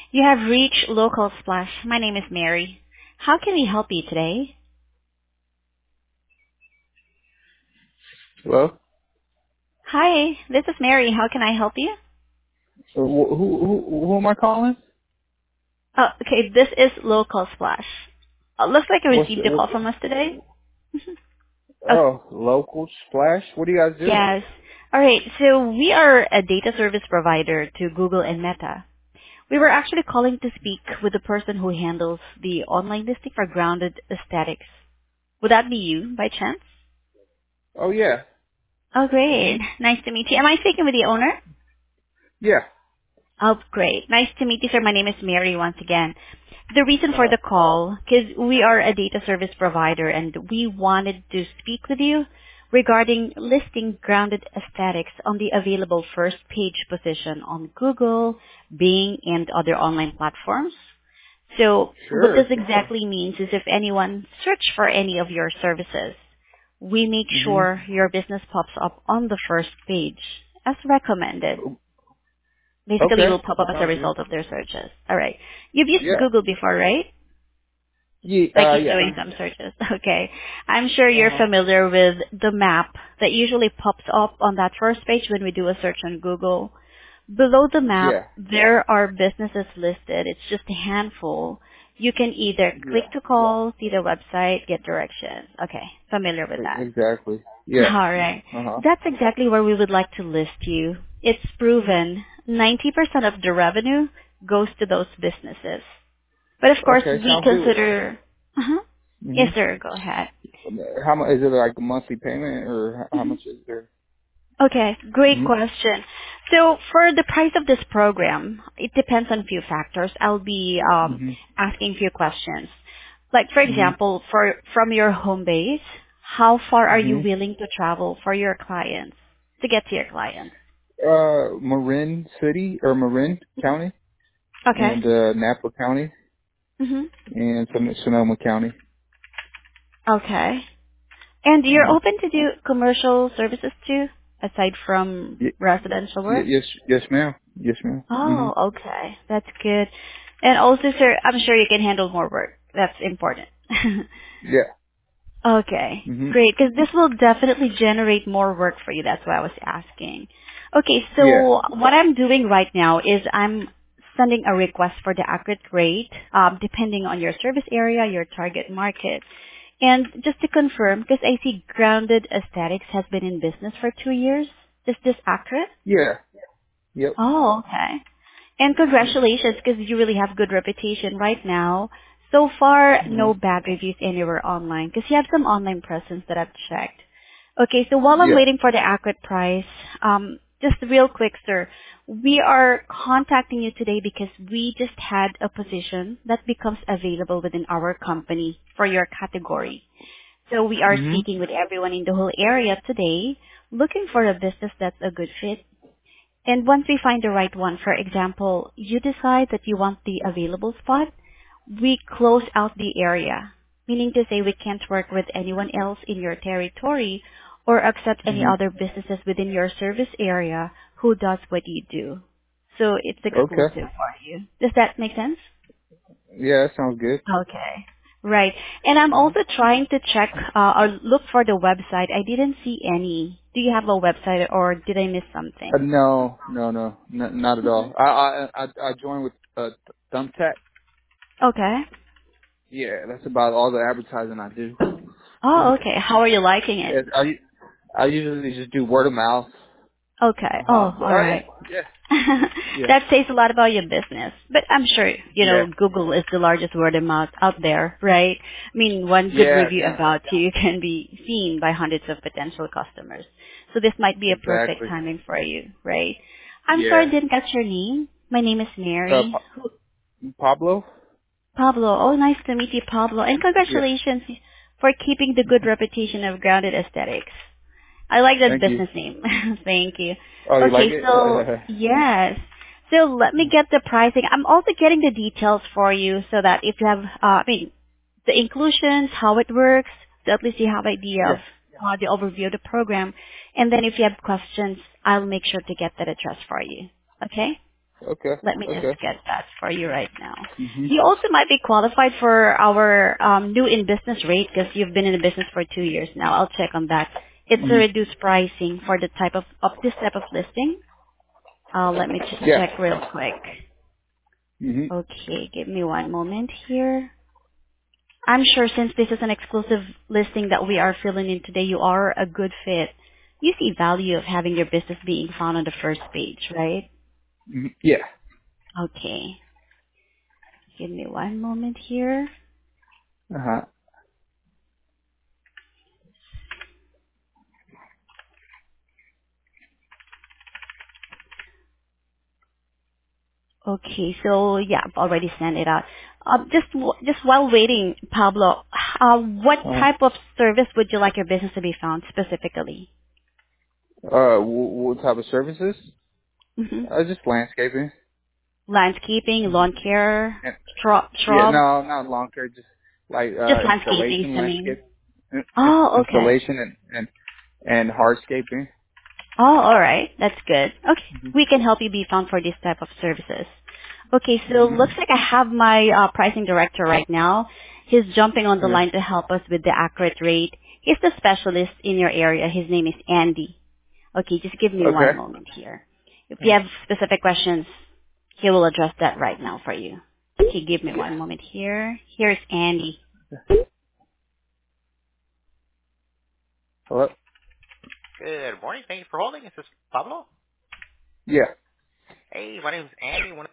You have reached Local Splash. My name is Mary. How can we help you today? Hello? Hi, this is Mary. How can I help you? Who am I calling? Oh, okay, this is Local Splash. Looks like you What's received a what, call from us today. Oh, oh, local splash? What do you guys do? yes. All right, so we are a data service provider to Google and Meta. We were actually calling to speak with the person who handles the online listing for grounded aesthetics. Would that be you, by chance? Oh yeah. Oh, great. Mhm. Nice to meet you. Am I speaking with the owner? Yeah. Oh, great. Nice to meet you, sir. My name is Mary once again. The reason for Uh-huh. the call, because we are a data service provider and we wanted to speak with you regarding listing grounded aesthetics on the available first page position on Google, Bing, and other online platforms. So what this Sure. exactly means is if anyone search for any of your services, we make Mhm. sure your business pops up on the first page as recommended. Basically, it Okay. will pop up as a Sounds good. result of their searches. All right. You've used Yeah. Google before, right? Yeah. Like you're Yeah. doing some searches. Okay. I'm sure you're Uh-huh. familiar with the map that usually pops up on that first page when we do a search on Google. Below the map, Yeah. there are businesses listed. It's just a handful. You can either Yeah. click to call, see the website, get directions. Okay. Familiar with that. Exactly. Yeah. All right. Uh-huh. That's exactly where we would like to list you. It's proven 90% of the revenue goes to those businesses. But of course, Okay, we sounds good. consider. Uh-huh. Yes, Mhm. sir. Go ahead. How much is it, like a monthly payment, or how Mhm. much is there? Okay, great Mhm. question. So for the price of this program, it depends on a few factors. I'll be Mhm. asking a few questions. Like for Mhm. example, from your home base, how far are you Mhm. willing to travel for your clients to get to your clients? Marin City or Marin County Okay. and Napa County Mm-hmm. and Sonoma County. Okay. And you're Uh-huh. open to do commercial services too, aside from Y- residential work? yes, ma'am. Yes, ma'am. Mhm. Oh, okay. That's good. And also, sir, I'm sure you can handle more work. That's important. Yeah. Okay, Mhm. great. Because this will definitely generate more work for you. That's why I was asking. Okay, Yeah. so what I'm doing right now is I'm sending a request for the accurate rate, depending on your service area, your target market. And just to confirm, because I see Grounded Aesthetics has been in business for 2 years. Is this accurate? Yeah. Yep. Oh, okay. And Yeah. congratulations, because you really have good reputation right now. So far, Uh-huh. no bad reviews anywhere online, because you have some online presence that I've checked. Okay, so while I'm Yeah. waiting for the accurate price, just real quick, sir, we are contacting you today because we just had a position that becomes available within our company for your category. So we are Mhm. speaking with everyone in the whole area today, looking for a business that's a good fit. And once we find the right one, for example, you decide that you want the available spot, we close out the area, meaning to say we can't work with anyone else in your territory or accept any Mhm. other businesses within your service area who does what you do. So it's exclusive Okay. for you. Does that make sense? Yeah, that sounds good. Okay. Right. And I'm Mhm. also trying to check or look for the website. I didn't see any. Do you have a website or did I miss something? No, not at all. I joined with Thumbtack. Okay. Yeah, that's about all the advertising I do. Oh, okay. How are you liking it? Yeah, I usually just do word of mouth. Okay. Uh huh. Oh, But all right. yeah, yeah, That says a lot about your business. But I'm sure, yeah, Google is the largest word of mouth out there, right? I mean, one good yeah, review about you can be seen by hundreds of potential customers. So this might be a perfect exactly. timing for you, right? I'm sorry I Yeah. didn't catch your name. My name is Mary. Pablo. Pablo. Oh, nice to meet you, Pablo. And Yeah. congratulations for keeping the good reputation of Grounded Aesthetics. I like that Thank you. business name. Thank you. Oh, you like Okay, it? so yes. So let me get the pricing. I'm also getting the details for you so that if you have, the inclusions, how it works, so at least you have idea of yeah. the overview of the program. And then if you have questions, I'll make sure to get that addressed for you. Okay? Okay. Let me just Okay. get that for you right now. Mhm. You also might be qualified for our new in business rate because you've been in the business for 2 years now. I'll check on that. It's a Mhm. reduced pricing for the type of this type of listing. Let me just Yeah. check real quick. Mhm. Okay, give me one moment here. I'm sure since this is an exclusive listing that we are filling in today, you are a good fit. You see value of having your business being found on the first page, right? Mhm. Yeah. Okay. Give me one moment here. Uh huh. Okay, so yeah, I've already sent it out. Just while waiting, Pablo, what type of service would you like your business to be found specifically? What type of services? Hmm. Just landscaping. Landscaping, lawn care, And, yeah, shrub, no, not long term. Just like just landscaping, installation, I mean. landscape, Oh, okay. installation, and hardscaping. Oh, all right. That's good. Okay. We can help you be found for this type of services. Okay, so looks Mhm. like I have my pricing director right now. He's jumping on the Yeah. line to help us with the accurate rate. He's the specialist in your area. His name is Andy. Okay, just give me one Okay. moment here. If you have specific questions, he will address that right now for you. Okay, give me Yeah. one moment here. Here's Andy. Hello. Good morning. Thank you for holding. This is Pablo. Yeah. Hey, my name is Andy.